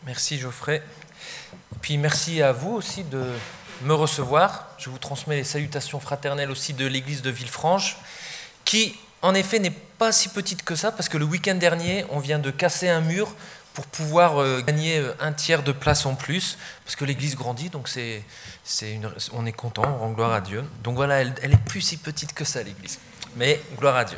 Merci Geoffrey. Et puis merci à vous aussi de me recevoir. Je vous transmets les salutations fraternelles aussi de l'église de Villefranche, qui en effet n'est pas si petite que ça, parce que le week-end dernier, on vient de casser un mur pour pouvoir gagner un tiers de place en plus, parce que l'église grandit, donc on est content, on rend gloire à Dieu. Donc voilà, elle est plus si petite que ça, l'église. Mais gloire à Dieu.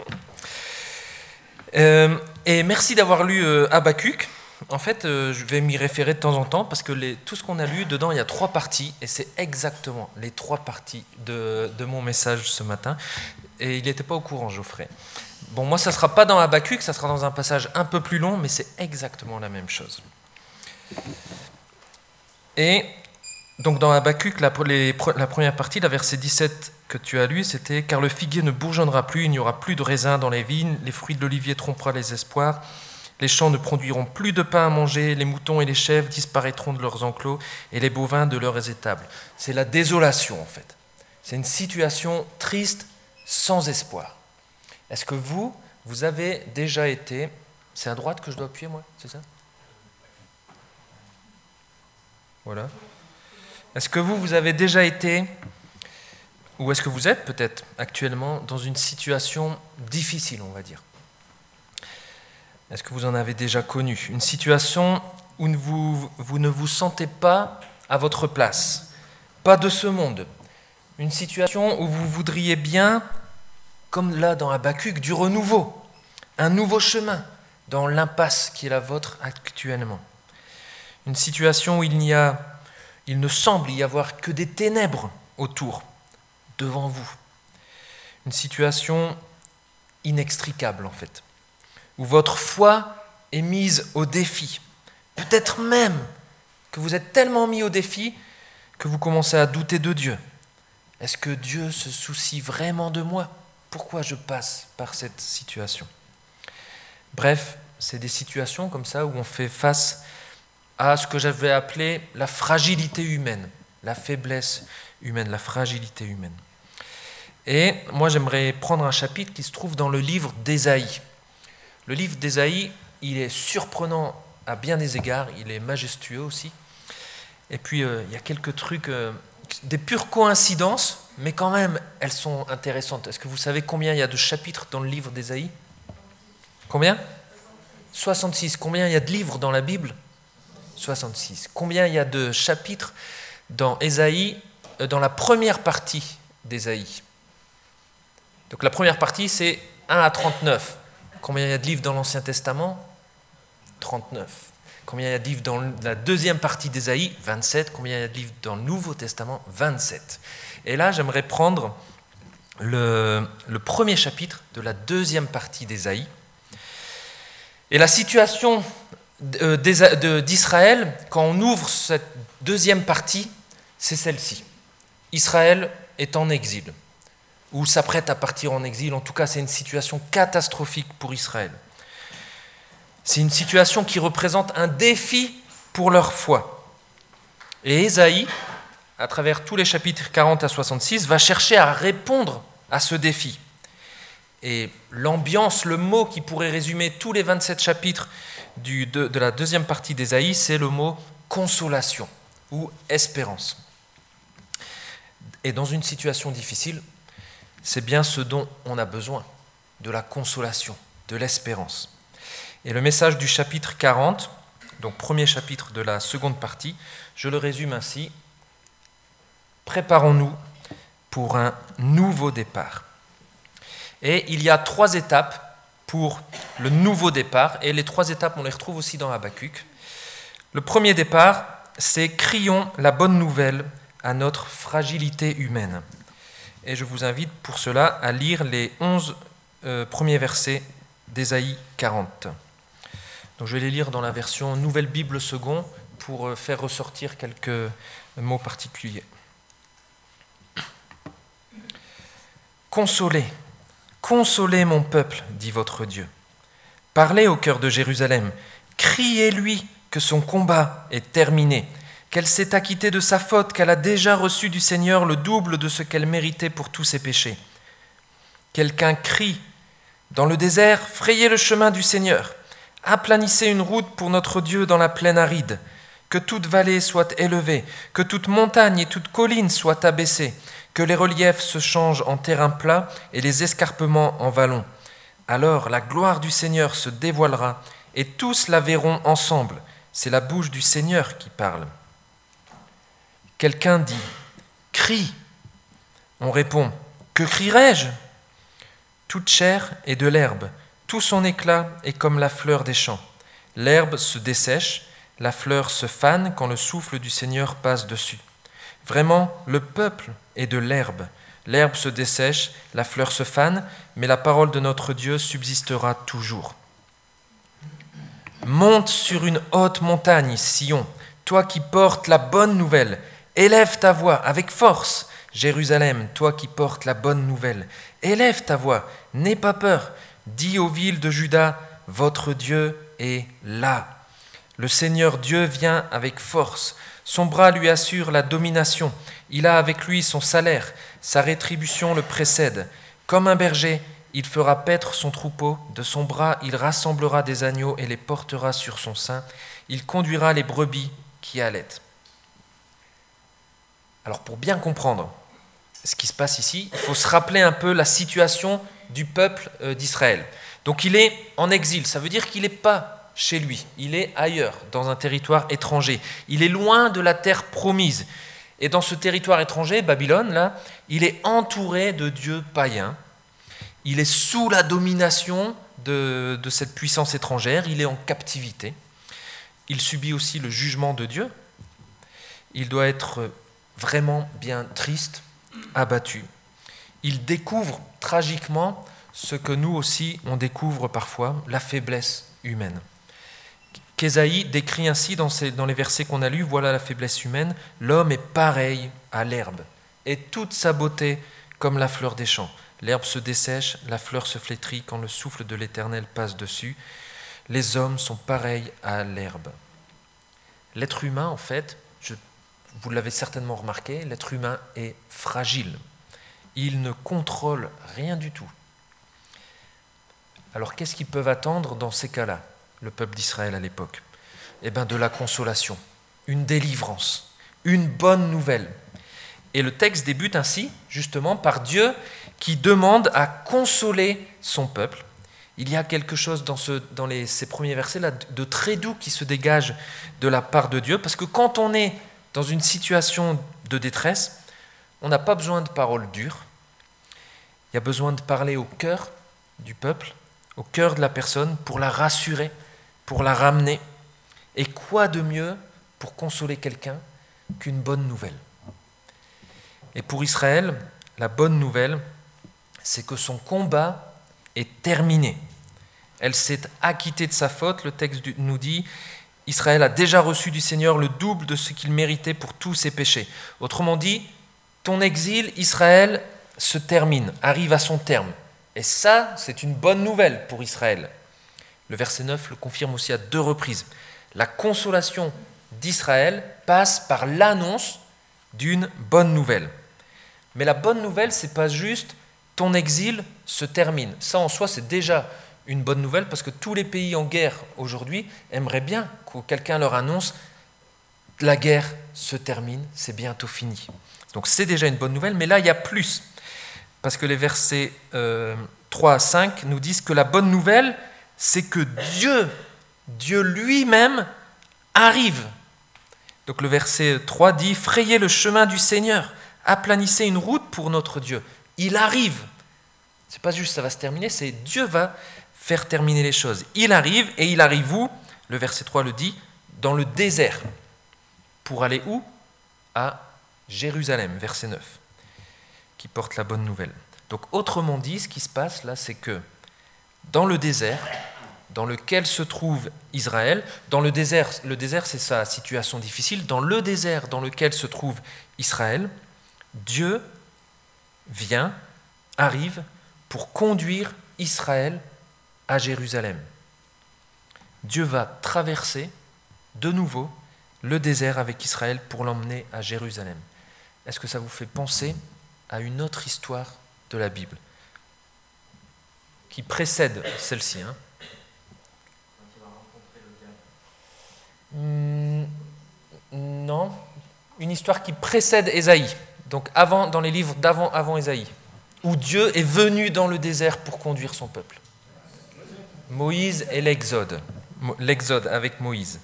Et merci d'avoir lu Habakkuk. En fait, je vais m'y référer de temps en temps parce que tout ce qu'on a lu, dedans, il y a 3 parties et c'est exactement les 3 parties de mon message ce matin. Et il n'était pas au courant, Geoffrey. Bon, moi, ça ne sera pas dans Habakkuk, ça sera dans un passage un peu plus long, mais c'est exactement la même chose. Et donc, dans Habakkuk, la première partie, la verset 17 que tu as lu, c'était « Car le figuier ne bourgeonnera plus, il n'y aura plus de raisin dans les vignes, les fruits de l'olivier tromperont les espoirs. » Les champs ne produiront plus de pain à manger, les moutons et les chèvres disparaîtront de leurs enclos et les bovins de leurs étables. C'est la désolation en fait. C'est une situation triste, sans espoir. Est-ce que vous avez déjà été... C'est à droite que je dois appuyer moi, c'est ça ? Voilà. Est-ce que vous avez déjà été, ou est-ce que vous êtes peut-être actuellement dans une situation difficile, on va dire ? Est-ce que vous en avez déjà connu ? Une situation où vous ne vous sentez pas à votre place, pas de ce monde. Une situation où vous voudriez bien, comme là dans Habakkuk, du renouveau, un nouveau chemin dans l'impasse qui est la vôtre actuellement. Une situation où il ne semble y avoir que des ténèbres autour, devant vous. Une situation inextricable en fait, où votre foi est mise au défi. Peut-être même que vous êtes tellement mis au défi que vous commencez à douter de Dieu. Est-ce que Dieu se soucie vraiment de moi ? Pourquoi je passe par cette situation ? Bref, c'est des situations comme ça où on fait face à ce que j'avais appelé la fragilité humaine, la faiblesse humaine, la fragilité humaine. Et moi, j'aimerais prendre un chapitre qui se trouve dans le livre d'Ésaïe. Le livre d'Ésaïe, il est surprenant à bien des égards, il est majestueux aussi. Et puis, il y a quelques trucs, des pures coïncidences, mais quand même, elles sont intéressantes. Est-ce que vous savez combien il y a de chapitres dans le livre d'Ésaïe ? Combien ? 66. Combien il y a de livres dans la Bible ? 66. Combien il y a de chapitres dans Ésaïe, dans la première partie d'Ésaïe ? Donc la première partie, c'est 1 à 39. Combien il y a de livres dans l'Ancien Testament ? 39. Combien il y a de livres dans la deuxième partie d'Ésaïe ? 27. Combien il y a de livres dans le Nouveau Testament ? 27. Et là, j'aimerais prendre le premier chapitre de la deuxième partie d'Ésaïe. Et la situation d'Israël, quand on ouvre cette deuxième partie, c'est celle-ci. Israël est en exil, ou s'apprête à partir en exil. En tout cas, c'est une situation catastrophique pour Israël. C'est une situation qui représente un défi pour leur foi. Et Ésaïe, à travers tous les chapitres 40 à 66, va chercher à répondre à ce défi. Et l'ambiance, le mot qui pourrait résumer tous les 27 chapitres de la deuxième partie d'Ésaïe, c'est le mot consolation ou espérance. Et dans une situation difficile, c'est bien ce dont on a besoin, de la consolation, de l'espérance. Et le message du chapitre 40, donc premier chapitre de la seconde partie, je le résume ainsi. Préparons-nous pour un nouveau départ. Et il y a 3 étapes pour le nouveau départ, et les 3 étapes, on les retrouve aussi dans Habakkuk. Le premier départ, c'est « Crions la bonne nouvelle à notre fragilité humaine ». Et je vous invite pour cela à lire les 11 premiers versets d'Ésaïe 40. Donc je vais les lire dans la version Nouvelle Bible Second pour faire ressortir quelques mots particuliers. Consolez, consolez mon peuple, dit votre Dieu. Parlez au cœur de Jérusalem, criez-lui que son combat est terminé, qu'elle s'est acquittée de sa faute, qu'elle a déjà reçu du Seigneur le double de ce qu'elle méritait pour tous ses péchés. Quelqu'un crie dans le désert, frayez le chemin du Seigneur, Aplanissez une route pour notre Dieu dans la plaine aride. Que toute vallée soit élevée, que toute montagne et toute colline soient abaissées, que les reliefs se changent en terrain plat et les escarpements en vallons. Alors la gloire du Seigneur se dévoilera et tous la verront ensemble. C'est la bouche du Seigneur qui parle. Quelqu'un dit « Crie !» On répond « Que crierai-je » Toute chair est de l'herbe, tout son éclat est comme la fleur des champs. L'herbe se dessèche, la fleur se fane quand le souffle du Seigneur passe dessus. Vraiment, le peuple est de l'herbe. L'herbe se dessèche, la fleur se fane, mais la parole de notre Dieu subsistera toujours. Monte sur une haute montagne, Sion, toi qui portes la bonne nouvelle. Élève ta voix avec force, Jérusalem, toi qui portes la bonne nouvelle. Élève ta voix, n'aie pas peur. Dis aux villes de Juda, votre Dieu est là. Le Seigneur Dieu vient avec force. Son bras lui assure la domination. Il a avec lui son salaire. Sa rétribution le précède. Comme un berger, il fera paître son troupeau. De son bras, il rassemblera des agneaux et les portera sur son sein. Il conduira les brebis qui allaitent. Alors pour bien comprendre ce qui se passe ici, il faut se rappeler un peu la situation du peuple d'Israël. Donc il est en exil, ça veut dire qu'il n'est pas chez lui, il est ailleurs, dans un territoire étranger. Il est loin de la terre promise. Et dans ce territoire étranger, Babylone, là, il est entouré de dieux païens. Il est sous la domination de cette puissance étrangère, il est en captivité. Il subit aussi le jugement de Dieu. Il doit être vraiment bien triste, abattu. Il découvre tragiquement ce que nous aussi on découvre parfois, la faiblesse humaine. Qu'Ésaïe décrit ainsi dans les versets qu'on a lus, voilà la faiblesse humaine, l'homme est pareil à l'herbe, et toute sa beauté comme la fleur des champs. L'herbe se dessèche, la fleur se flétrit quand le souffle de l'Éternel passe dessus. Les hommes sont pareils à l'herbe. L'être humain, en fait, vous l'avez certainement remarqué, l'être humain est fragile. Il ne contrôle rien du tout. Alors qu'est-ce qu'ils peuvent attendre dans ces cas-là, le peuple d'Israël à l'époque ? Eh bien de la consolation, une délivrance, une bonne nouvelle. Et le texte débute ainsi, justement, par Dieu qui demande à consoler son peuple. Il y a quelque chose dans ces premiers versets-là de très doux qui se dégage de la part de Dieu, parce que quand on est dans une situation de détresse, on n'a pas besoin de paroles dures. Il y a besoin de parler au cœur du peuple, au cœur de la personne, pour la rassurer, pour la ramener. Et quoi de mieux pour consoler quelqu'un qu'une bonne nouvelle ? Et pour Israël, la bonne nouvelle, c'est que son combat est terminé. Elle s'est acquittée de sa faute, le texte nous dit « Israël a déjà reçu du Seigneur le double de ce qu'il méritait pour tous ses péchés. » Autrement dit, ton exil, Israël, se termine, arrive à son terme. Et ça, c'est une bonne nouvelle pour Israël. Le verset 9 le confirme aussi à 2 reprises. La consolation d'Israël passe par l'annonce d'une bonne nouvelle. Mais la bonne nouvelle, ce n'est pas juste ton exil se termine. Ça, en soi, c'est déjà une bonne nouvelle parce que tous les pays en guerre aujourd'hui aimeraient bien que quelqu'un leur annonce la guerre se termine, c'est bientôt fini. Donc c'est déjà une bonne nouvelle, mais là il y a plus. Parce que les versets 3 à 5 nous disent que la bonne nouvelle, c'est que Dieu lui-même arrive. Donc le verset 3 dit « Frayez le chemin du Seigneur, aplanissez une route pour notre Dieu. » Il arrive. Ce n'est pas juste ça va se terminer, c'est Dieu va faire terminer les choses. Il arrive, et il arrive où ? Le verset 3 le dit, dans le désert. Pour aller où ? À Jérusalem, verset 9, qui porte la bonne nouvelle. Donc autrement dit, ce qui se passe là, c'est que dans le désert, dans lequel se trouve Israël, dans le désert c'est sa situation difficile, dans le désert dans lequel se trouve Israël, Dieu arrive pour conduire Israël à Jérusalem. Dieu va traverser de nouveau le désert avec Israël pour l'emmener à Jérusalem. Est-ce que ça vous fait penser à une autre histoire de la Bible qui précède celle-ci, Non, une histoire qui précède Ésaïe, donc dans les livres avant Ésaïe, où Dieu est venu dans le désert pour conduire son peuple. Moïse et l'Exode avec Moïse.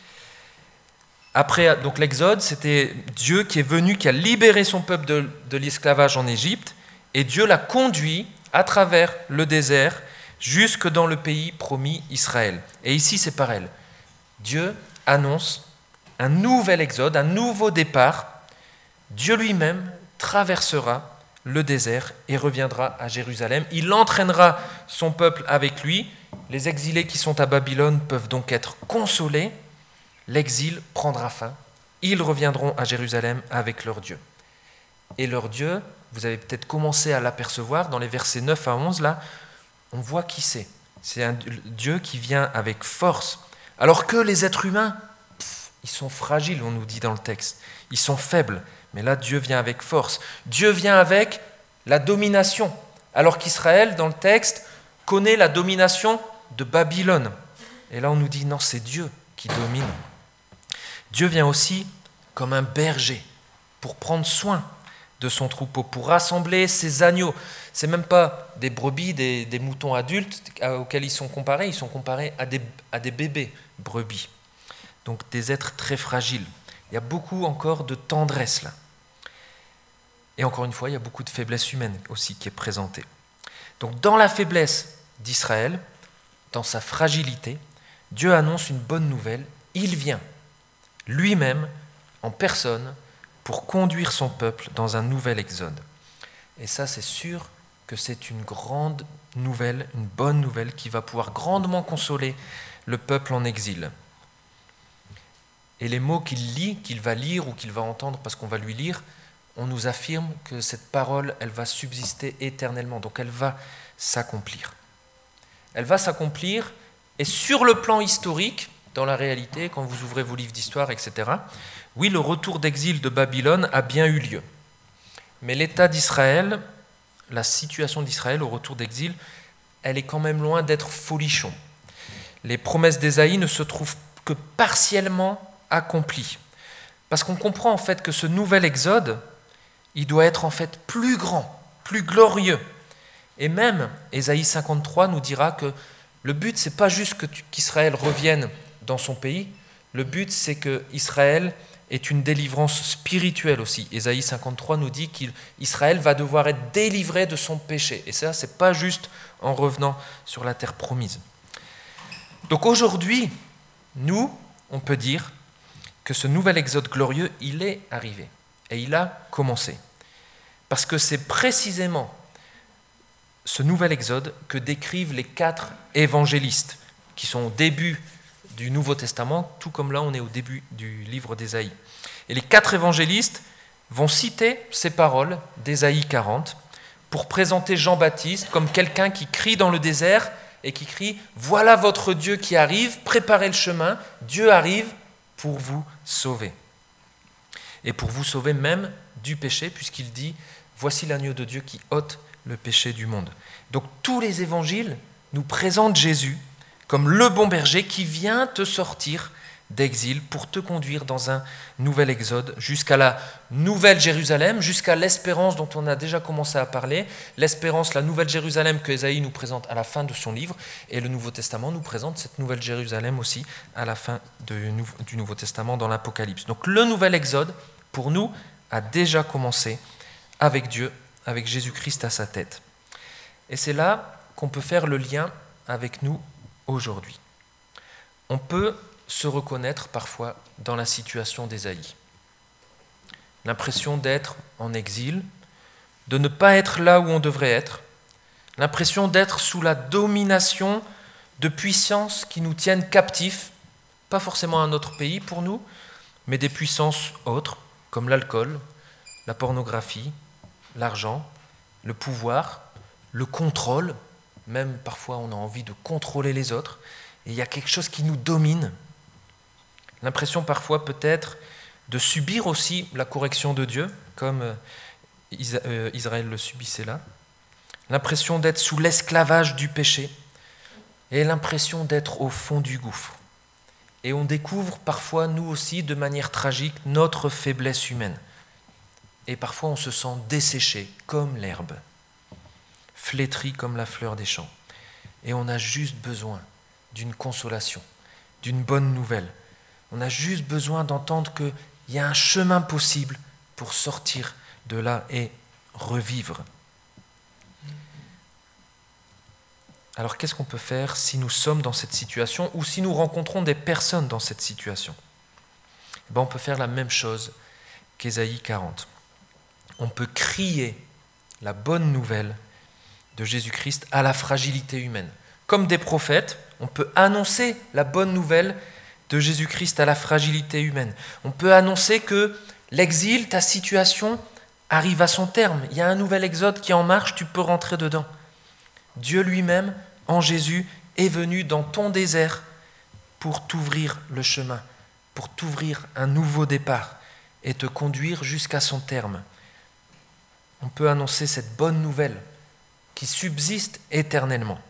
Après, donc l'Exode, c'était Dieu qui est venu, qui a libéré son peuple de l'esclavage en Égypte, et Dieu l'a conduit à travers le désert jusque dans le pays promis Israël. Et ici, c'est pareil. Dieu annonce un nouvel exode, un nouveau départ. Dieu lui-même traversera le désert et reviendra à Jérusalem. Il entraînera son peuple avec lui. Les exilés qui sont à Babylone peuvent donc être consolés. L'exil prendra fin. Ils reviendront à Jérusalem avec leur Dieu. Et leur Dieu, vous avez peut-être commencé à l'apercevoir dans les versets 9 à 11, là, on voit qui c'est. C'est un Dieu qui vient avec force. Alors que les êtres humains, ils sont fragiles, on nous dit dans le texte. Ils sont faibles. Mais là, Dieu vient avec force. Dieu vient avec la domination. Alors qu'Israël, dans le texte, connaît la domination de Babylone. Et là, on nous dit, non, c'est Dieu qui domine. Dieu vient aussi comme un berger pour prendre soin de son troupeau, pour rassembler ses agneaux. Ce n'est même pas des brebis, des moutons adultes auxquels ils sont comparés à des bébés brebis. Donc des êtres très fragiles. Il y a beaucoup encore de tendresse là. Et encore une fois, il y a beaucoup de faiblesse humaine aussi qui est présentée. Donc dans la faiblesse d'Israël, dans sa fragilité, Dieu annonce une bonne nouvelle. Il vient lui-même en personne pour conduire son peuple dans un nouvel exode. Et ça, c'est sûr que c'est une grande nouvelle, une bonne nouvelle qui va pouvoir grandement consoler le peuple en exil. Et les mots qu'il va lire ou qu'il va entendre parce qu'on va lui lire, on nous affirme que cette parole, elle va subsister éternellement, donc elle va s'accomplir. Elle va s'accomplir, et sur le plan historique, dans la réalité, quand vous ouvrez vos livres d'histoire, etc., oui, le retour d'exil de Babylone a bien eu lieu. Mais l'état d'Israël, la situation d'Israël au retour d'exil, elle est quand même loin d'être folichon. Les promesses d'Ésaïe ne se trouvent que partiellement accomplies. Parce qu'on comprend en fait que ce nouvel exode, il doit être en fait plus grand, plus glorieux. Et même, Ésaïe 53 nous dira que le but, c'est pas juste qu'Israël revienne dans son pays, le but, c'est qu'Israël est une délivrance spirituelle aussi. Ésaïe 53 nous dit qu'Israël va devoir être délivré de son péché. Et ça, c'est pas juste en revenant sur la terre promise. Donc aujourd'hui, nous, on peut dire que ce nouvel exode glorieux, il est arrivé. Et il a commencé. Parce que c'est précisément ce nouvel exode que décrivent les 4 évangélistes, qui sont au début du Nouveau Testament, tout comme là on est au début du livre d'Ésaïe. Et les 4 évangélistes vont citer ces paroles d'Ésaïe 40 pour présenter Jean-Baptiste comme quelqu'un qui crie dans le désert et qui crie « Voilà votre Dieu qui arrive, préparez le chemin, Dieu arrive pour vous sauver. » Et pour vous sauver même du péché, puisqu'il dit « Voici l'agneau de Dieu qui ôte le péché du monde. » Donc tous les évangiles nous présentent Jésus comme le bon berger qui vient te sortir d'exil pour te conduire dans un nouvel exode jusqu'à la nouvelle Jérusalem, jusqu'à l'espérance dont on a déjà commencé à parler, l'espérance, la nouvelle Jérusalem que Ésaïe nous présente à la fin de son livre, et le Nouveau Testament nous présente cette nouvelle Jérusalem aussi à la fin du Nouveau Testament dans l'Apocalypse. Donc le nouvel exode, pour nous, a déjà commencé avec Dieu, avec Jésus-Christ à sa tête. Et c'est là qu'on peut faire le lien avec nous aujourd'hui. On peut se reconnaître parfois dans la situation d'Ésaïe. L'impression d'être en exil, de ne pas être là où on devrait être, l'impression d'être sous la domination de puissances qui nous tiennent captifs, pas forcément un autre pays pour nous, mais des puissances autres, comme l'alcool, la pornographie, l'argent, le pouvoir, le contrôle, même parfois on a envie de contrôler les autres, et il y a quelque chose qui nous domine. L'impression parfois peut-être de subir aussi la correction de Dieu, comme Israël le subissait là. L'impression d'être sous l'esclavage du péché et l'impression d'être au fond du gouffre. Et on découvre parfois, nous aussi, de manière tragique, notre faiblesse humaine. Et parfois on se sent desséché comme l'herbe, flétri comme la fleur des champs. Et on a juste besoin d'une consolation, d'une bonne nouvelle. On a juste besoin d'entendre qu'il y a un chemin possible pour sortir de là et revivre. Alors qu'est-ce qu'on peut faire si nous sommes dans cette situation ou si nous rencontrons des personnes dans cette situation ? On peut faire la même chose qu'Ésaïe 40. On peut crier la bonne nouvelle de Jésus-Christ à la fragilité humaine. Comme des prophètes, on peut annoncer la bonne nouvelle de Jésus-Christ à la fragilité humaine. On peut annoncer que l'exil, ta situation, arrive à son terme. Il y a un nouvel exode qui est en marche, tu peux rentrer dedans. Dieu lui-même, en Jésus, est venu dans ton désert pour t'ouvrir le chemin, pour t'ouvrir un nouveau départ et te conduire jusqu'à son terme. On peut annoncer cette bonne nouvelle qui subsiste éternellement.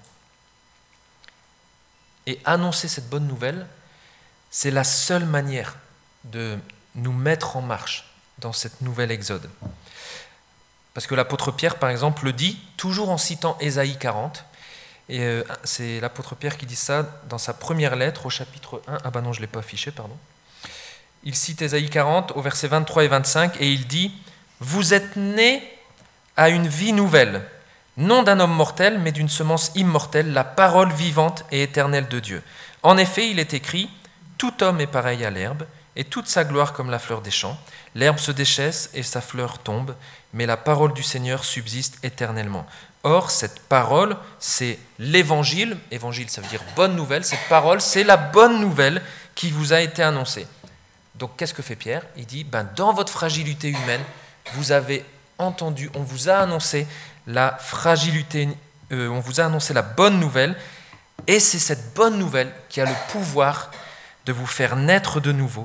Et annoncer cette bonne nouvelle, c'est la seule manière de nous mettre en marche dans cette nouvelle exode. Parce que l'apôtre Pierre, par exemple, le dit, toujours en citant Ésaïe 40, et c'est l'apôtre Pierre qui dit ça dans sa première lettre au chapitre 1. Ah bah non, je ne l'ai pas affiché, pardon. Il cite Ésaïe 40 au verset 23 et 25, et il dit « Vous êtes nés à une vie nouvelle, non d'un homme mortel, mais d'une semence immortelle, la parole vivante et éternelle de Dieu. En effet, il est écrit, tout homme est pareil à l'herbe, et toute sa gloire comme la fleur des champs. L'herbe se déchaisse et sa fleur tombe, mais la parole du Seigneur subsiste éternellement. Or, cette parole, c'est l'évangile. Évangile, ça veut dire bonne nouvelle. Cette parole, c'est la bonne nouvelle qui vous a été annoncée. Donc, qu'est-ce que fait Pierre ? Il dit, dans votre fragilité humaine, vous avez entendu, on vous a annoncé la fragilité, on vous a annoncé la bonne nouvelle, et c'est cette bonne nouvelle qui a le pouvoir de vous faire naître de nouveau,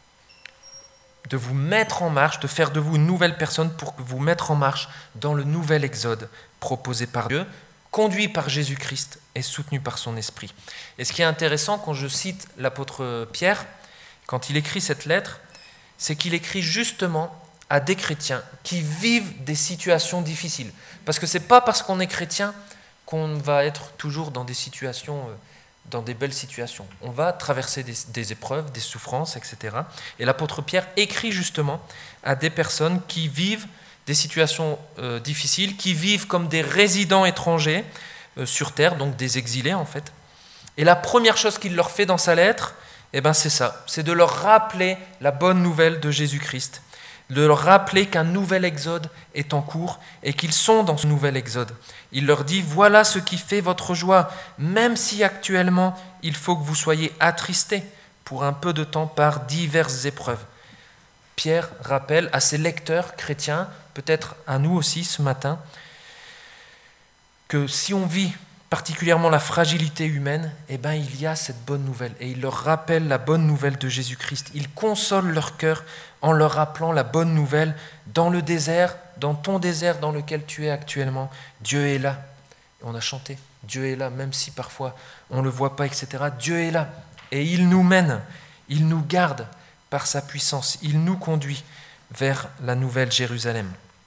de vous mettre en marche, de faire de vous une nouvelle personne pour vous mettre en marche dans le nouvel exode proposé par Dieu, conduit par Jésus-Christ et soutenu par son esprit. Et ce qui est intéressant quand je cite l'apôtre Pierre, quand il écrit cette lettre, c'est qu'il écrit justement à des chrétiens qui vivent des situations difficiles. Parce que ce n'est pas parce qu'on est chrétien qu'on va être toujours dans des situations, dans des belles situations. On va traverser des épreuves, des souffrances, etc. Et l'apôtre Pierre écrit justement à des personnes qui vivent des situations difficiles, qui vivent comme des résidents étrangers sur terre, donc des exilés en fait. Et la première chose qu'il leur fait dans sa lettre, c'est ça, c'est de leur rappeler la bonne nouvelle de Jésus-Christ, de leur rappeler qu'un nouvel exode est en cours et qu'ils sont dans ce nouvel exode. Il leur dit, voilà ce qui fait votre joie, même si actuellement il faut que vous soyez attristés pour un peu de temps par diverses épreuves. Pierre rappelle à ses lecteurs chrétiens, peut-être à nous aussi ce matin, que si on vit particulièrement la fragilité humaine, il y a cette bonne nouvelle. Et il leur rappelle la bonne nouvelle de Jésus-Christ. Il console leur cœur en leur rappelant la bonne nouvelle dans le désert, dans ton désert dans lequel tu es actuellement. Dieu est là. On a chanté, Dieu est là, même si parfois on ne le voit pas, etc. Dieu est là. Et il nous mène, il nous garde par sa puissance. Il nous conduit vers la nouvelle Jérusalem.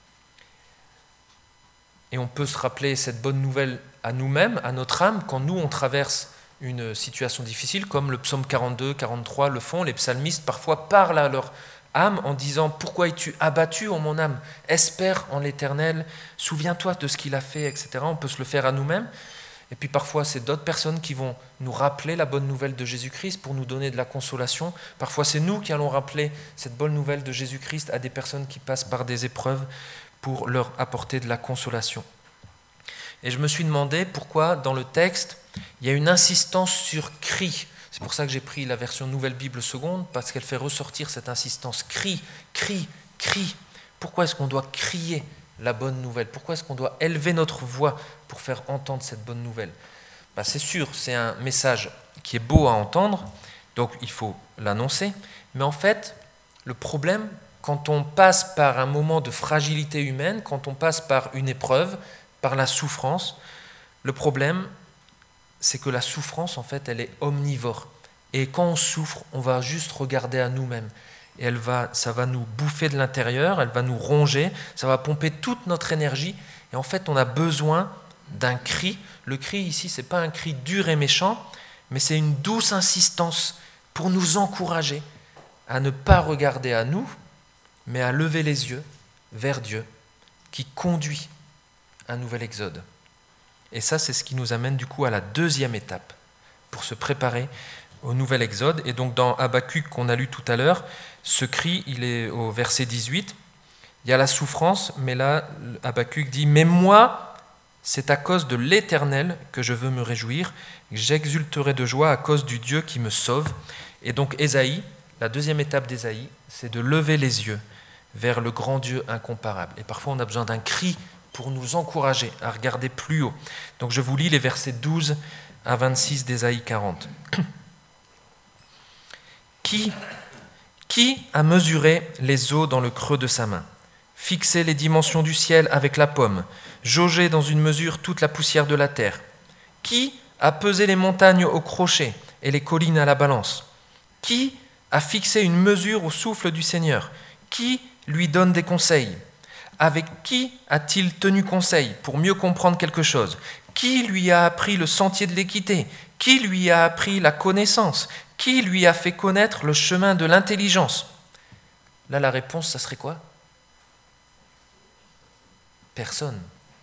Et on peut se rappeler cette bonne nouvelle à nous-mêmes, à notre âme, quand nous, on traverse une situation difficile, comme le psaume 42, 43 le font. Les psalmistes, parfois, parlent à leur âme en disant « Pourquoi es-tu abattu, ô mon âme ? Espère en l'Éternel, souviens-toi de ce qu'il a fait, etc. » On peut se le faire à nous-mêmes. Et puis parfois, c'est d'autres personnes qui vont nous rappeler la bonne nouvelle de Jésus-Christ pour nous donner de la consolation. Parfois, c'est nous qui allons rappeler cette bonne nouvelle de Jésus-Christ à des personnes qui passent par des épreuves pour leur apporter de la consolation. Et je me suis demandé pourquoi dans le texte, il y a une insistance sur cri. C'est pour ça que j'ai pris la version Nouvelle Bible seconde, parce qu'elle fait ressortir cette insistance. Cri, cri, cri. Pourquoi est-ce qu'on doit crier la bonne nouvelle ? Pourquoi est-ce qu'on doit élever notre voix pour faire entendre cette bonne nouvelle ? C'est sûr, c'est un message qui est beau à entendre, donc il faut l'annoncer. Mais en fait, le problème, quand on passe par un moment de fragilité humaine, quand on passe par une épreuve, par la souffrance, le problème, c'est que la souffrance, en fait, elle est omnivore. Et quand on souffre, on va juste regarder à nous-mêmes. Et ça va nous bouffer de l'intérieur, elle va nous ronger, ça va pomper toute notre énergie. Et en fait, on a besoin d'un cri. Le cri ici, ce n'est pas un cri dur et méchant, mais c'est une douce insistance pour nous encourager à ne pas regarder à nous, mais à lever les yeux vers Dieu, qui conduit un nouvel exode. Et ça, c'est ce qui nous amène du coup à la deuxième étape, pour se préparer au nouvel exode. Et donc dans Habakkuk qu'on a lu tout à l'heure, ce cri, il est au verset 18. Il y a la souffrance, mais là, Habakkuk dit « Mais moi, c'est à cause de l'Éternel que je veux me réjouir, j'exulterai de joie à cause du Dieu qui me sauve. » Et donc Ésaïe, la deuxième étape d'Ésaïe, c'est de lever les yeux vers le grand Dieu incomparable. Et parfois, on a besoin d'un cri pour nous encourager à regarder plus haut. Donc je vous lis les versets 12 à 26 d'Ésaïe 40. Qui a mesuré les eaux dans le creux de sa main, fixé les dimensions du ciel avec la paume, jaugé dans une mesure toute la poussière de la terre? Qui a pesé les montagnes au crochet et les collines à la balance? Qui a fixé une mesure au souffle du Seigneur? Qui lui donne des conseils? Avec qui a-t-il tenu conseil pour mieux comprendre quelque chose? Qui lui a appris le sentier de l'équité? Qui lui a appris la connaissance? Qui lui a fait connaître le chemin de l'intelligence? Là, la réponse, ça serait quoi? Personne.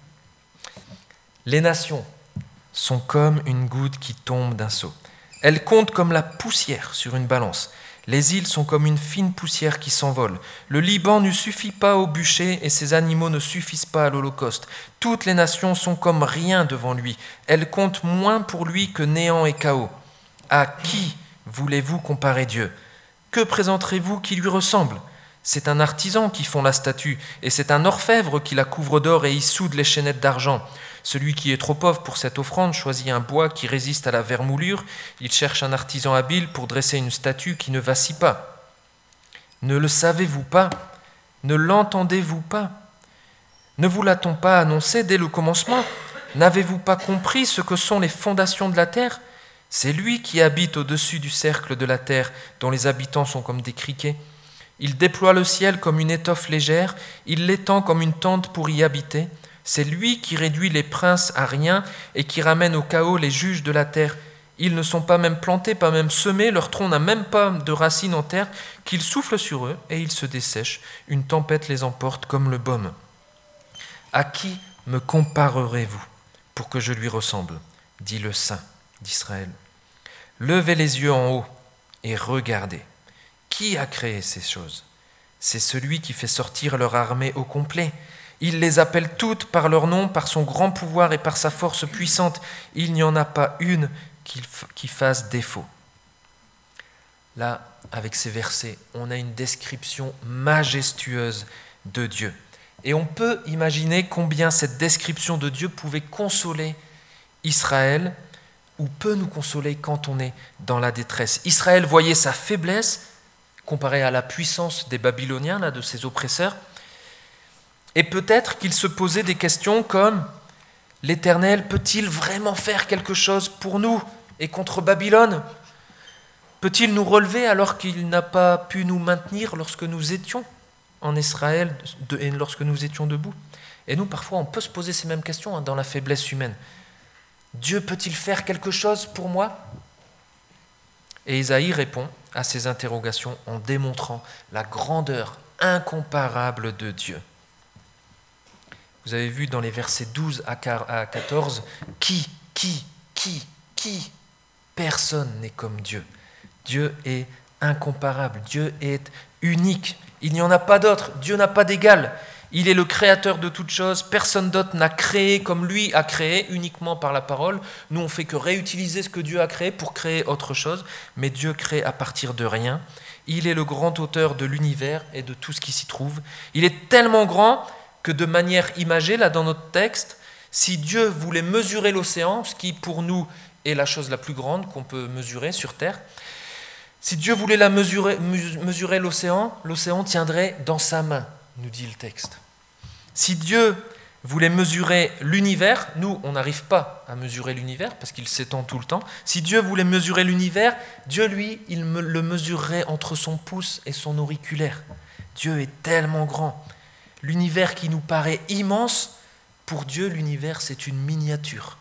Les nations sont comme une goutte qui tombe d'un seau. Elles comptent comme la poussière sur une balance. Les îles sont comme une fine poussière qui s'envole. Le Liban ne suffit pas au bûcher et ses animaux ne suffisent pas à l'holocauste. Toutes les nations sont comme rien devant lui. Elles comptent moins pour lui que néant et chaos. À qui voulez-vous comparer Dieu? Que présenterez-vous qui lui ressemble? C'est un artisan qui fond la statue, et c'est un orfèvre qui la couvre d'or et y soude les chaînettes d'argent. Celui qui est trop pauvre pour cette offrande choisit un bois qui résiste à la vermoulure. Il cherche un artisan habile pour dresser une statue qui ne vacille pas. Ne le savez-vous pas? Ne l'entendez-vous pas? Ne vous l'a-t-on pas annoncé dès le commencement? N'avez-vous pas compris ce que sont les fondations de la terre? C'est lui qui habite au-dessus du cercle de la terre, dont les habitants sont comme des criquets. Il déploie le ciel comme une étoffe légère, il l'étend comme une tente pour y habiter. C'est lui qui réduit les princes à rien et qui ramène au chaos les juges de la terre. Ils ne sont pas même plantés, pas même semés, leur tronc n'a même pas de racines en terre, qu'il souffle sur eux et ils se dessèchent. Une tempête les emporte comme le baume. À qui me comparerez-vous pour que je lui ressemble? Dit le Saint d'Israël. Levez les yeux en haut et regardez. Qui a créé ces choses? C'est celui qui fait sortir leur armée au complet. Il les appelle toutes par leur nom, par son grand pouvoir et par sa force puissante. Il n'y en a pas une qui fasse défaut. Là, avec ces versets, on a une description majestueuse de Dieu. Et on peut imaginer combien cette description de Dieu pouvait consoler Israël, ou peut nous consoler quand on est dans la détresse. Israël voyait sa faiblesse, comparée à la puissance des Babyloniens, là, de ses oppresseurs, et peut-être qu'il se posait des questions comme « L'Éternel peut-il vraiment faire quelque chose pour nous et contre Babylone? Peut-il nous relever alors qu'il n'a pas pu nous maintenir lorsque nous étions en Israël et lorsque nous étions debout ?» Et nous, parfois, on peut se poser ces mêmes questions dans la faiblesse humaine. Dieu peut-il faire quelque chose pour moi? Et Ésaïe répond à ces interrogations en démontrant la grandeur incomparable de Dieu. Vous avez vu dans les versets 12 à 14, qui? Personne n'est comme Dieu. Dieu est incomparable, Dieu est unique. Il n'y en a pas d'autre, Dieu n'a pas d'égal. Il est le créateur de toutes choses, personne d'autre n'a créé comme lui a créé, uniquement par la parole. Nous, on ne fait que réutiliser ce que Dieu a créé pour créer autre chose, mais Dieu crée à partir de rien. Il est le grand auteur de l'univers et de tout ce qui s'y trouve. Il est tellement grand que de manière imagée, là dans notre texte, si Dieu voulait mesurer l'océan, ce qui pour nous est la chose la plus grande qu'on peut mesurer sur Terre, si Dieu voulait mesurer l'océan, l'océan tiendrait dans sa main, nous dit le texte. Si Dieu voulait mesurer l'univers, nous, on n'arrive pas à mesurer l'univers parce qu'il s'étend tout le temps. Si Dieu voulait mesurer l'univers, Dieu, lui, il le mesurerait entre son pouce et son auriculaire. Dieu est tellement grand. L'univers qui nous paraît immense, pour Dieu, l'univers, c'est une miniature.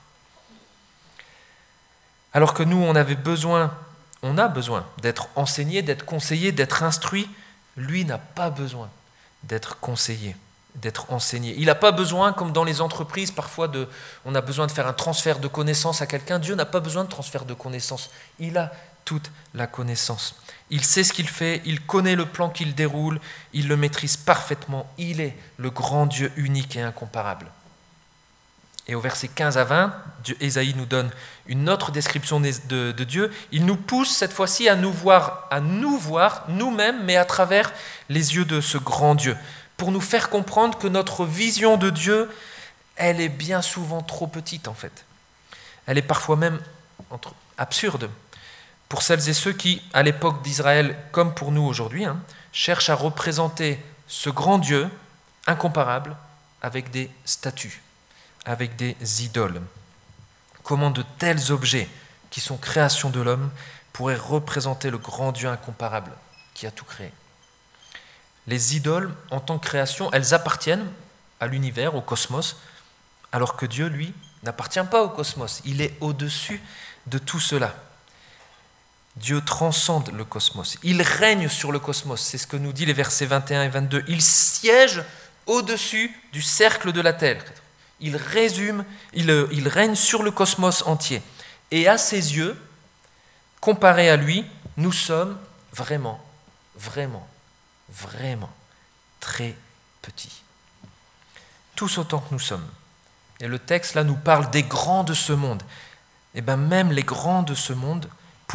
Alors que nous, on a besoin d'être enseigné, d'être conseillé, d'être instruit, lui n'a pas besoin d'être conseillé, d'être enseigné. Il n'a pas besoin, comme dans les entreprises, parfois on a besoin de faire un transfert de connaissances à quelqu'un. Dieu n'a pas besoin de transfert de connaissances. Il a toute la connaissance. Il sait ce qu'il fait, il connaît le plan qu'il déroule, il le maîtrise parfaitement. Il est le grand Dieu unique et incomparable. Et au verset 15 à 20, Ésaïe nous donne une autre description de Dieu. Il nous pousse cette fois-ci à nous voir nous-mêmes, mais à travers les yeux de ce grand Dieu, pour nous faire comprendre que notre vision de Dieu, elle est bien souvent trop petite en fait. Elle est parfois même absurde pour celles et ceux qui, à l'époque d'Israël, comme pour nous aujourd'hui, cherchent à représenter ce grand Dieu incomparable avec des statues, avec des idoles. Comment de tels objets, qui sont créations de l'homme, pourraient représenter le grand Dieu incomparable qui a tout créé. Les idoles, en tant que création, elles appartiennent à l'univers, au cosmos, alors que Dieu, lui, n'appartient pas au cosmos. Il est au-dessus de tout cela. Dieu transcende le cosmos. Il règne sur le cosmos. C'est ce que nous dit les versets 21 et 22. Il siège au-dessus du cercle de la terre. Il règne sur le cosmos entier. Et à ses yeux, comparé à lui, nous sommes vraiment, vraiment, vraiment très petits. Tous autant que nous sommes. Et le texte là nous parle des grands de ce monde. Et bien même les grands de ce monde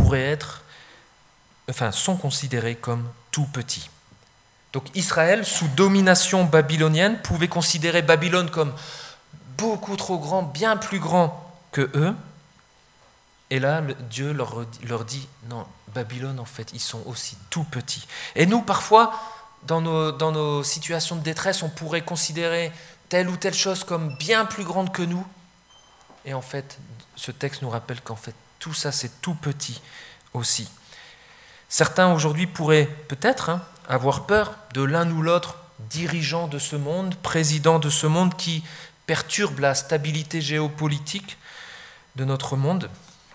sont considérés comme tout petits. Donc Israël, sous domination babylonienne, pouvait considérer Babylone comme beaucoup trop grand, bien plus grand que eux. Et là, Dieu leur dit, non, Babylone, en fait, ils sont aussi tout petits. Et nous, parfois, dans nos situations de détresse, on pourrait considérer telle ou telle chose comme bien plus grande que nous. Et en fait, ce texte nous rappelle qu'en fait, tout ça, c'est tout petit aussi. Certains, aujourd'hui, pourraient peut-être avoir peur de l'un ou l'autre dirigeant de ce monde, président de ce monde qui perturbe la stabilité géopolitique de notre monde.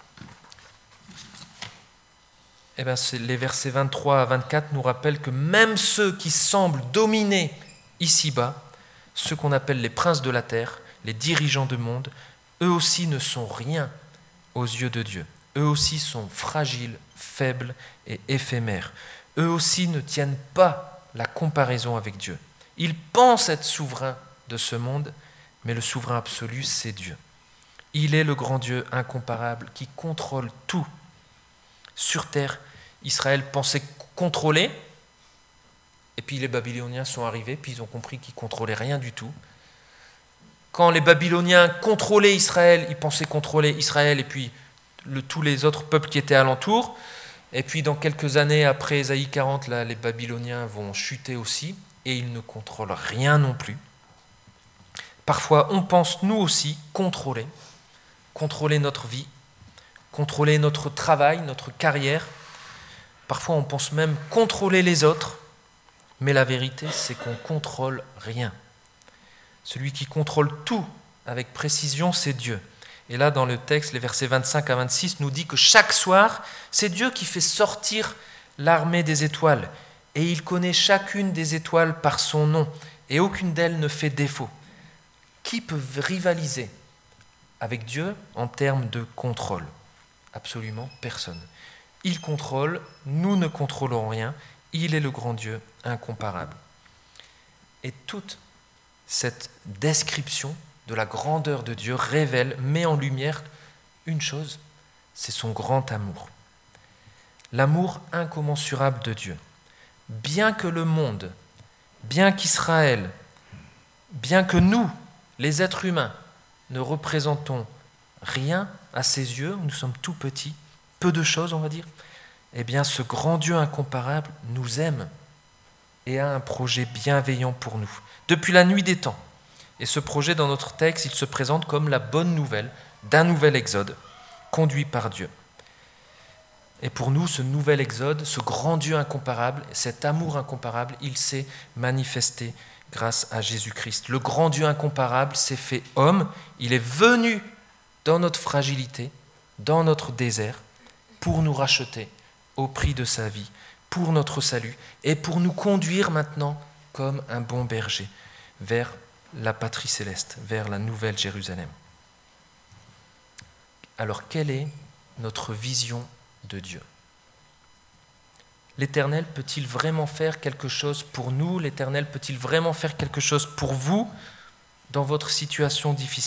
Eh bien, les versets 23 à 24 nous rappellent que même ceux qui semblent dominer ici-bas, ceux qu'on appelle les princes de la terre, les dirigeants du monde, eux aussi ne sont rien aux yeux de Dieu. Eux aussi sont fragiles, faibles et éphémères. Eux aussi ne tiennent pas la comparaison avec Dieu. Ils pensent être souverains de ce monde, mais le souverain absolu, c'est Dieu. Il est le grand Dieu incomparable qui contrôle tout. Sur terre, Israël pensait contrôler, et puis les Babyloniens sont arrivés, puis ils ont compris qu'ils ne contrôlaient rien du tout. Quand les Babyloniens contrôlaient Israël, ils pensaient contrôler Israël et puis tous les autres peuples qui étaient alentour. Et puis dans quelques années après Ésaïe 40, là, les Babyloniens vont chuter aussi, et ils ne contrôlent rien non plus. Parfois, on pense, nous aussi, contrôler notre vie, contrôler notre travail, notre carrière. Parfois, on pense même contrôler les autres, mais la vérité, c'est qu'on ne contrôle rien. Celui qui contrôle tout avec précision, c'est Dieu. Et là, dans le texte, les versets 25 à 26 nous dit que chaque soir, c'est Dieu qui fait sortir l'armée des étoiles. Et il connaît chacune des étoiles par son nom, et aucune d'elles ne fait défaut. Qui peut rivaliser avec Dieu en termes de contrôle ? Absolument personne. Il contrôle, nous ne contrôlons rien, il est le grand Dieu incomparable. Et toute cette description de la grandeur de Dieu met en lumière une chose, c'est son grand amour. L'amour incommensurable de Dieu. Bien que le monde, bien qu'Israël, bien que nous, les êtres humains, ne représentons rien à ses yeux, nous sommes tout petits, peu de choses on va dire, eh bien ce grand Dieu incomparable nous aime et a un projet bienveillant pour nous. Depuis la nuit des temps, Et ce projet, dans notre texte, il se présente comme la bonne nouvelle d'un nouvel exode conduit par Dieu. Et pour nous, ce nouvel exode, ce grand Dieu incomparable, cet amour incomparable, il s'est manifesté grâce à Jésus-Christ. Le grand Dieu incomparable s'est fait homme, il est venu dans notre fragilité, dans notre désert, pour nous racheter au prix de sa vie, pour notre salut, et pour nous conduire maintenant comme un bon berger vers la patrie céleste, vers la nouvelle Jérusalem. Alors, quelle est notre vision de Dieu ? L'Éternel peut-il vraiment faire quelque chose pour nous ? L'Éternel peut-il vraiment faire quelque chose pour vous dans votre situation difficile ?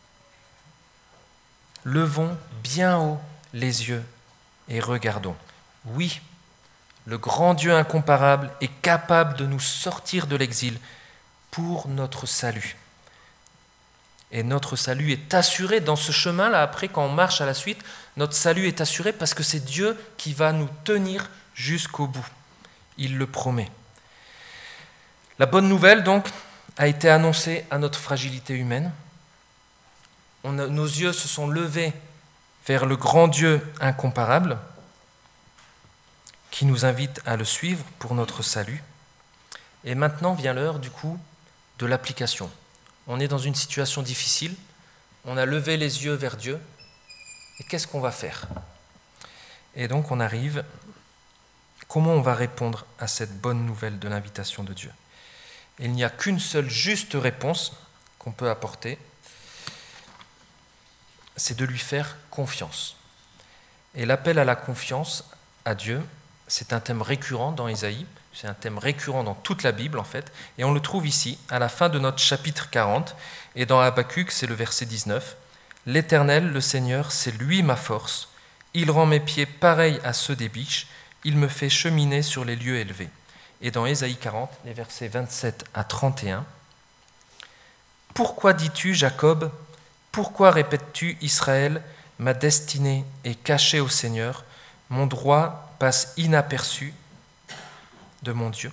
Levons bien haut les yeux et regardons. Oui, le grand Dieu incomparable est capable de nous sortir de l'exil pour notre salut. Et notre salut est assuré dans ce chemin-là. Après, quand on marche à la suite, notre salut est assuré parce que c'est Dieu qui va nous tenir jusqu'au bout. Il le promet. La bonne nouvelle, donc, a été annoncée à notre fragilité humaine. Nos yeux se sont levés vers le grand Dieu incomparable qui nous invite à le suivre pour notre salut. Et maintenant vient l'heure, du coup, de l'application. On est dans une situation difficile, on a levé les yeux vers Dieu, et qu'est-ce qu'on va faire ? Et donc on arrive, comment on va répondre à cette bonne nouvelle de l'invitation de Dieu ? Il n'y a qu'une seule juste réponse qu'on peut apporter, c'est de lui faire confiance. Et l'appel à la confiance à Dieu, c'est un thème récurrent dans Ésaïe, c'est un thème récurrent dans toute la Bible en fait, et on le trouve ici, à la fin de notre chapitre 40, et dans Habakkuk, c'est le verset 19. « L'Éternel, le Seigneur, c'est lui ma force, il rend mes pieds pareils à ceux des biches, il me fait cheminer sur les lieux élevés. » Et dans Ésaïe 40, les versets 27 à 31, « Pourquoi dis-tu, Jacob ? Pourquoi répètes-tu, Israël ? Ma destinée est cachée au Seigneur, mon droit passe inaperçu de mon Dieu.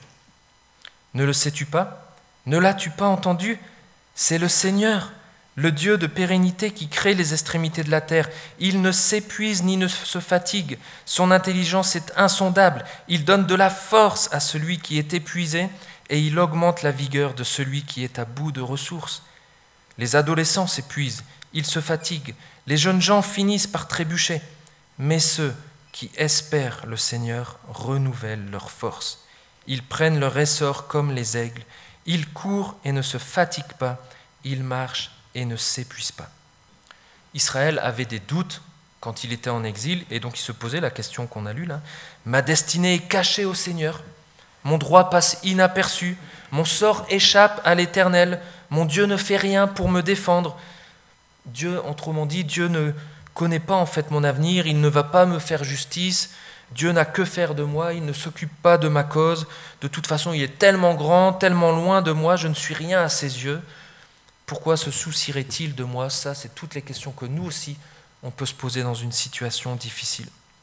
Ne le sais-tu pas ? Ne l'as-tu pas entendu ? C'est le Seigneur, le Dieu de pérennité qui crée les extrémités de la terre. Il ne s'épuise ni ne se fatigue. Son intelligence est insondable. Il donne de la force à celui qui est épuisé et il augmente la vigueur de celui qui est à bout de ressources. Les adolescents s'épuisent, ils se fatiguent. Les jeunes gens finissent par trébucher. Mais ceux qui espèrent le Seigneur renouvellent leur force. Ils prennent leur essor comme les aigles. Ils courent et ne se fatiguent pas. Ils marchent et ne s'épuisent pas. Israël avait des doutes quand il était en exil, et donc il se posait la question qu'on a lue là. Ma destinée est cachée au Seigneur. Mon droit passe inaperçu. Mon sort échappe à l'Éternel. Mon Dieu ne fait rien pour me défendre. Dieu, autrement dit, Dieu ne connaît pas en fait mon avenir. Il ne va pas me faire justice. Dieu n'a que faire de moi, il ne s'occupe pas de ma cause. De toute façon, il est tellement grand, tellement loin de moi, je ne suis rien à ses yeux. Pourquoi se soucierait-il de moi ? Ça, c'est toutes les questions que nous aussi, on peut se poser dans une situation difficile.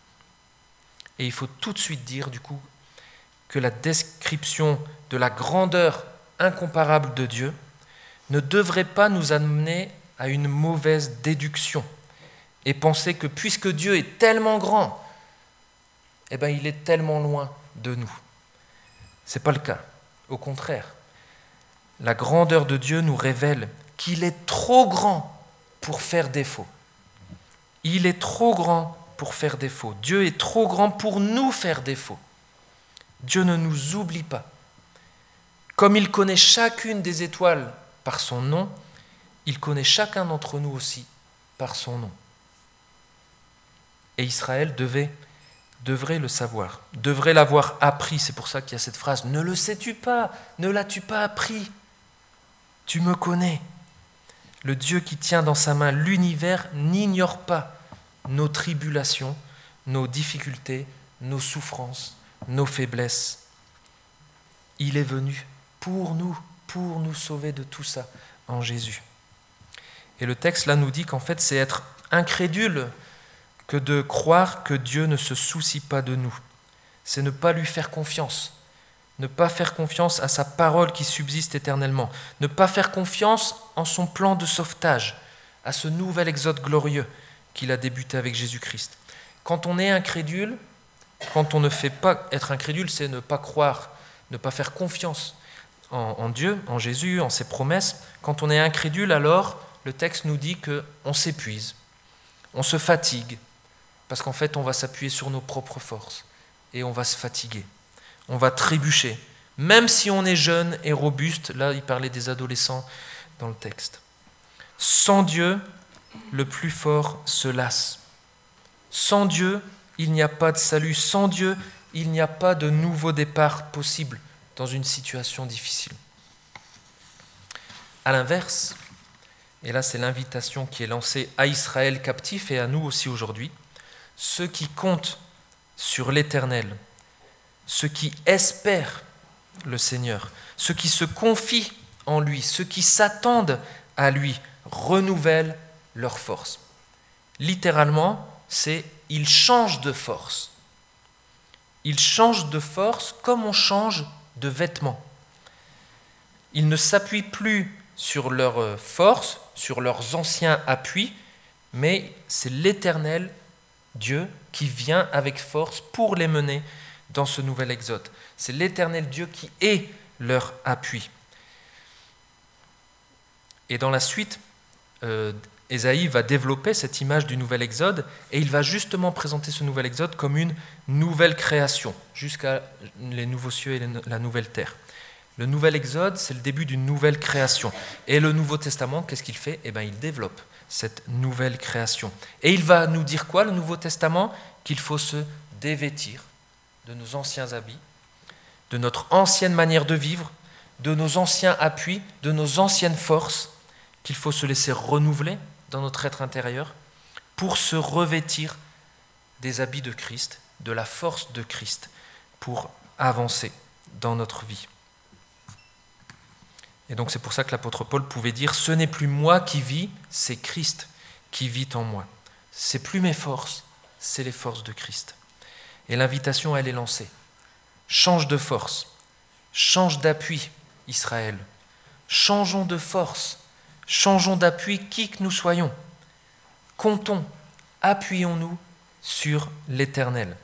Et il faut tout de suite dire, du coup, que la description de la grandeur incomparable de Dieu ne devrait pas nous amener à une mauvaise déduction et penser que puisque Dieu est tellement grand, eh bien, il est tellement loin de nous. Ce n'est pas le cas. Au contraire, la grandeur de Dieu nous révèle qu'il est trop grand pour faire défaut. Il est trop grand pour faire défaut. Dieu est trop grand pour nous faire défaut. Dieu ne nous oublie pas. Comme il connaît chacune des étoiles par son nom, il connaît chacun d'entre nous aussi par son nom. Et Israël devrait le savoir, devrait l'avoir appris. C'est pour ça qu'il y a cette phrase « Ne le sais-tu pas ? Ne l'as-tu pas appris ? Tu me connais ». Le Dieu qui tient dans sa main l'univers n'ignore pas nos tribulations, nos difficultés, nos souffrances, nos faiblesses. Il est venu pour nous sauver de tout ça en Jésus. Et le texte là nous dit qu'en fait c'est être incrédule que de croire que Dieu ne se soucie pas de nous. C'est ne pas lui faire confiance. ne pas faire confiance à sa parole qui subsiste éternellement, ne pas faire confiance en son plan de sauvetage, à ce nouvel exode glorieux qu'il a débuté avec Jésus-Christ. Quand on est incrédule, quand on ne fait pas être incrédule, c'est ne pas croire, ne pas faire confiance en Dieu, en Jésus, en ses promesses. Quand on est incrédule, alors le texte nous dit qu'on s'épuise, on se fatigue, parce qu'en fait on va s'appuyer sur nos propres forces et on va se fatiguer, on va trébucher, même si on est jeune et robuste. Là, il parlait des adolescents dans le texte. Sans Dieu, le plus fort se lasse. Sans Dieu, il n'y a pas de salut. Sans Dieu, il n'y a pas de nouveau départ possible dans une situation difficile. À l'inverse, et là c'est l'invitation qui est lancée à Israël captif et à nous aussi aujourd'hui, ceux qui comptent sur l'Éternel, ceux qui espèrent le Seigneur, ceux qui se confient en lui, ceux qui s'attendent à lui, renouvellent leur force. Littéralement, c'est « ils changent de force ». Ils changent de force comme on change de vêtements. Ils ne s'appuient plus sur leur force, sur leurs anciens appuis, mais c'est l'Éternel, Dieu, qui vient avec force pour les mener dans ce nouvel exode. C'est l'Éternel Dieu qui est leur appui. Et dans la suite, Ésaïe va développer cette image du nouvel exode et il va justement présenter ce nouvel exode comme une nouvelle création jusqu'à les nouveaux cieux et la nouvelle terre. Le nouvel exode, c'est le début d'une nouvelle création. Et le Nouveau Testament, qu'est-ce qu'il fait ? Il développe cette nouvelle création. Et il va nous dire quoi, le Nouveau Testament ? Qu'il faut se dévêtir de nos anciens habits, de notre ancienne manière de vivre, de nos anciens appuis, de nos anciennes forces, qu'il faut se laisser renouveler dans notre être intérieur pour se revêtir des habits de Christ, de la force de Christ, pour avancer dans notre vie. Et donc c'est pour ça que l'apôtre Paul pouvait dire « Ce n'est plus moi qui vis, c'est Christ qui vit en moi. C'est plus mes forces, c'est les forces de Christ. » Et l'invitation, elle est lancée. Change de force, change d'appui, Israël. Changeons de force, changeons d'appui qui que nous soyons. Comptons, appuyons-nous sur l'Éternel.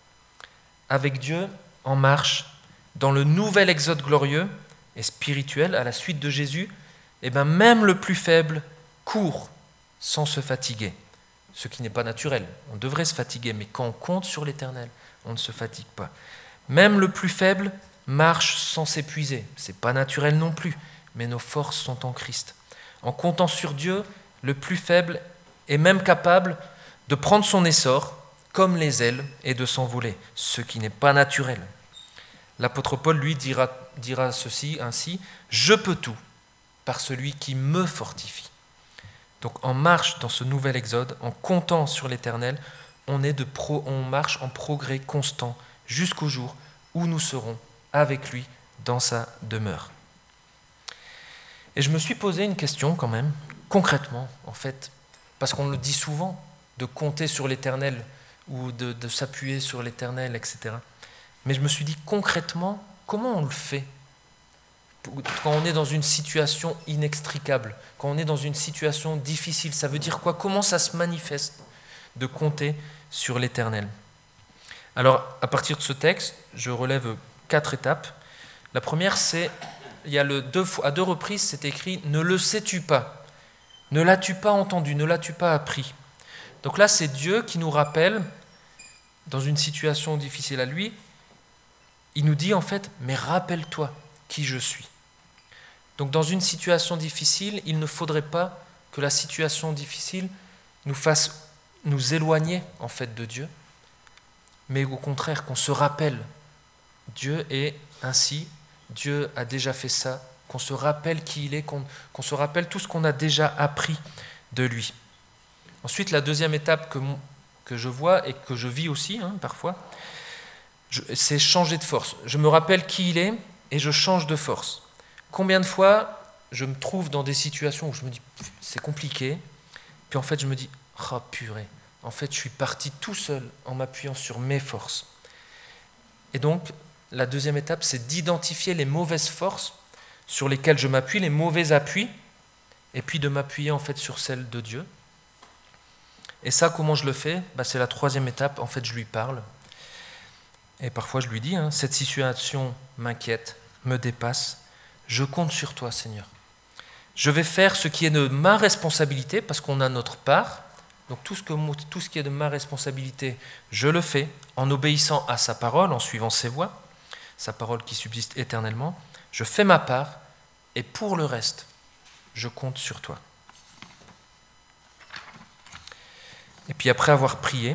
Avec Dieu, en marche, dans le nouvel exode glorieux et spirituel, à la suite de Jésus, même le plus faible court sans se fatiguer. Ce qui n'est pas naturel. On devrait se fatiguer, mais quand on compte sur l'Éternel, on ne se fatigue pas. Même le plus faible marche sans s'épuiser. Ce n'est pas naturel non plus, mais nos forces sont en Christ. En comptant sur Dieu, le plus faible est même capable de prendre son essor comme les ailes et de s'envoler, ce qui n'est pas naturel. L'apôtre Paul, lui, dira ceci ainsi, « Je peux tout par celui qui me fortifie ». Donc en marche dans ce nouvel exode, en comptant sur l'Éternel, on marche en progrès constant jusqu'au jour où nous serons avec lui dans sa demeure. Et je me suis posé une question quand même, concrètement en fait, parce qu'on le dit souvent, de compter sur l'Éternel ou de s'appuyer sur l'Éternel, etc. Mais je me suis dit concrètement, comment on le fait quand on est dans une situation inextricable, quand on est dans une situation difficile? Ça veut dire quoi? Comment ça se manifeste de compter sur l'Éternel? Alors, à partir de ce texte, je relève 4 étapes. La première, c'est, à 2 reprises, c'est écrit « Ne le sais-tu pas » ? Ne l'as-tu pas entendu ? Ne l'as-tu pas appris ? Donc là, c'est Dieu qui nous rappelle, dans une situation difficile à lui, il nous dit en fait « Mais rappelle-toi qui je suis ». Donc dans une situation difficile, il ne faudrait pas que la situation difficile nous fasse nous éloigner en fait de Dieu, mais au contraire qu'on se rappelle Dieu est ainsi, Dieu a déjà fait ça, qu'on se rappelle qui il est, qu'on se rappelle tout ce qu'on a déjà appris de lui. Ensuite, la deuxième étape que je vois et que je vis aussi parfois, c'est changer de force. Je me rappelle qui il est et je change de force. Combien de fois je me trouve dans des situations où je me dis c'est compliqué, puis en fait je me dis oh purée, en fait je suis parti tout seul en m'appuyant sur mes forces. Et donc la deuxième étape, c'est d'identifier les mauvaises forces sur lesquelles je m'appuie, les mauvais appuis, et puis de m'appuyer en fait sur celles de Dieu. Et ça, comment je le fais ? C'est la troisième étape. En fait, je lui parle. Et parfois, je lui dis, cette situation m'inquiète, me dépasse. Je compte sur toi, Seigneur. Je vais faire ce qui est de ma responsabilité, parce qu'on a notre part. Donc tout ce qui est de ma responsabilité, je le fais en obéissant à sa parole, en suivant ses voies, sa parole qui subsiste éternellement. Je fais ma part, et pour le reste, je compte sur toi. Et puis après avoir prié,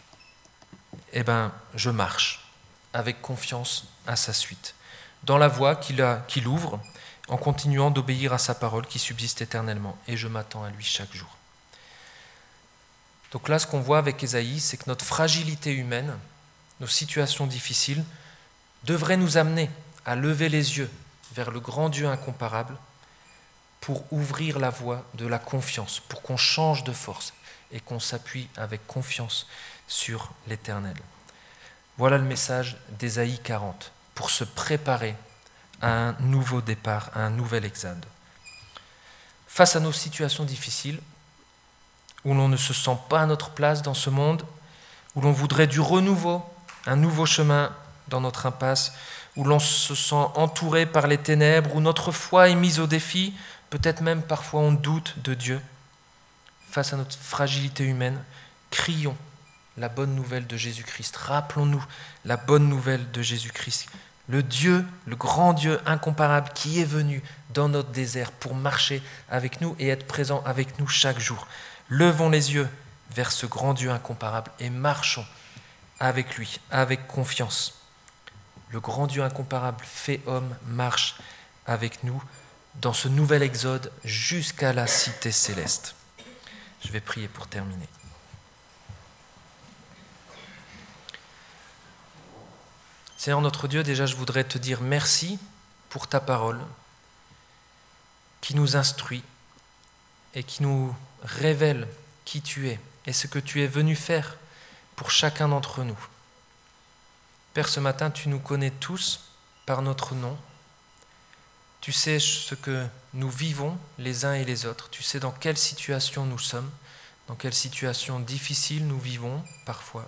je marche avec confiance à sa suite, dans la voie qu'il ouvre, en continuant d'obéir à sa parole qui subsiste éternellement. Et je m'attends à lui chaque jour. Donc là, ce qu'on voit avec Ésaïe, c'est que notre fragilité humaine, nos situations difficiles, devraient nous amener à lever les yeux vers le grand Dieu incomparable pour ouvrir la voie de la confiance, pour qu'on change de force et qu'on s'appuie avec confiance sur l'Éternel. Voilà le message d'Ésaïe 40, pour se préparer à un nouveau départ, à un nouvel exode. Face à nos situations difficiles, où l'on ne se sent pas à notre place dans ce monde, où l'on voudrait du renouveau, un nouveau chemin dans notre impasse, où l'on se sent entouré par les ténèbres, où notre foi est mise au défi, peut-être même parfois on doute de Dieu. Face à notre fragilité humaine, crions la bonne nouvelle de Jésus-Christ. Rappelons-nous la bonne nouvelle de Jésus-Christ. Le Dieu, le grand Dieu incomparable qui est venu dans notre désert pour marcher avec nous et être présent avec nous chaque jour. Levons les yeux vers ce grand Dieu incomparable et marchons avec lui, avec confiance. Le grand Dieu incomparable fait homme marche avec nous dans ce nouvel exode jusqu'à la cité céleste. Je vais prier pour terminer. Seigneur notre Dieu, déjà je voudrais te dire merci pour ta parole qui nous instruit et qui nous révèle qui tu es et ce que tu es venu faire pour chacun d'entre nous. Père, ce matin, tu nous connais tous par notre nom. Tu sais ce que nous vivons les uns et les autres. Tu sais dans quelle situation nous sommes, dans quelle situation difficile nous vivons parfois.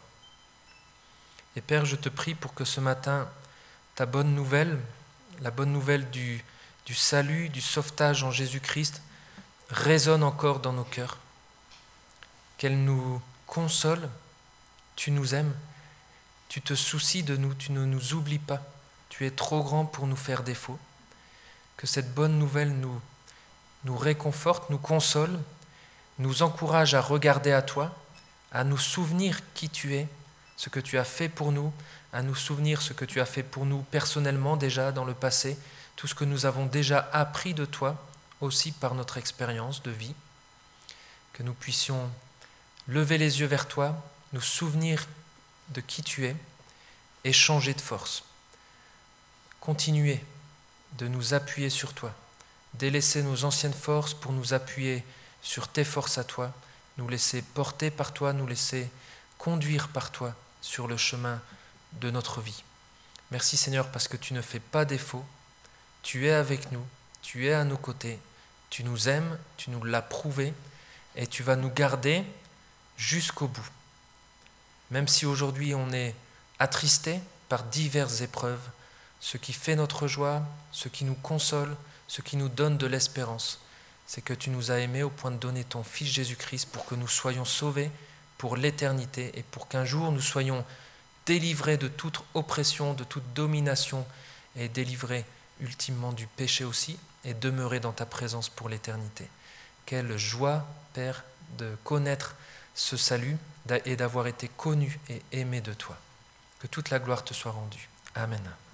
Et Père, je te prie pour que ce matin, ta bonne nouvelle, la bonne nouvelle du salut, du sauvetage en Jésus-Christ, résonne encore dans nos cœurs. Qu'elle nous console, tu nous aimes, tu te soucies de nous, tu ne nous oublies pas, tu es trop grand pour nous faire défaut. Que cette bonne nouvelle nous réconforte, nous console, nous encourage à regarder à toi, à nous souvenir qui tu es, ce que tu as fait pour nous, à nous souvenir ce que tu as fait pour nous personnellement déjà dans le passé, tout ce que nous avons déjà appris de toi, aussi par notre expérience de vie, que nous puissions lever les yeux vers toi, nous souvenir de qui tu es et changer de force. Continuer de nous appuyer sur toi, délaisser nos anciennes forces pour nous appuyer sur tes forces à toi, nous laisser porter par toi, nous laisser conduire par toi sur le chemin de notre vie. Merci Seigneur parce que tu ne fais pas défaut, tu es avec nous, tu es à nos côtés, tu nous aimes, tu nous l'as prouvé et tu vas nous garder jusqu'au bout. Même si aujourd'hui on est attristé par diverses épreuves, ce qui fait notre joie, ce qui nous console, ce qui nous donne de l'espérance, c'est que tu nous as aimés au point de donner ton Fils Jésus-Christ pour que nous soyons sauvés pour l'éternité et pour qu'un jour nous soyons délivrés de toute oppression, de toute domination et délivrés ultimement du péché aussi et demeurer dans ta présence pour l'éternité. Quelle joie, Père, de connaître ce salut et d'avoir été connu et aimé de toi. Que toute la gloire te soit rendue. Amen.